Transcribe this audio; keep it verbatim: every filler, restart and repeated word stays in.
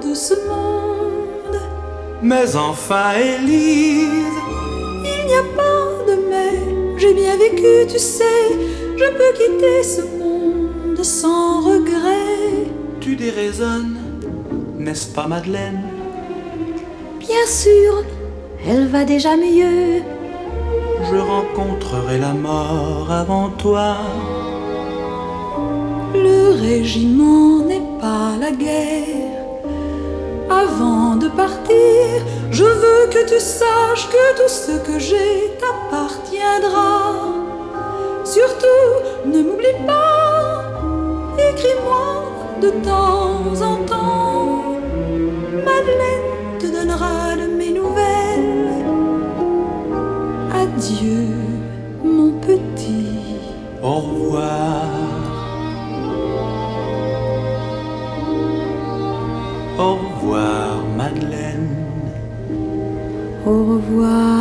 tout ce monde. Mais enfin, Élise, il n'y a pas de mais, j'ai bien vécu, tu sais, je peux quitter ce monde sans regret. Tu déraisonnes, n'est-ce pas, Madeleine? Bien sûr, elle va déjà mieux. Je rencontrerai la mort avant toi. Le régiment n'est pas la guerre. Avant de partir, je veux que tu saches que tout ce que j'ai t'appartiendra. Surtout, ne m'oublie pas, écris-moi de temps en temps. Madeleine te donnera de mes nouvelles. Adieu, mon petit. Au revoir. Au revoir, Madeleine. Au revoir.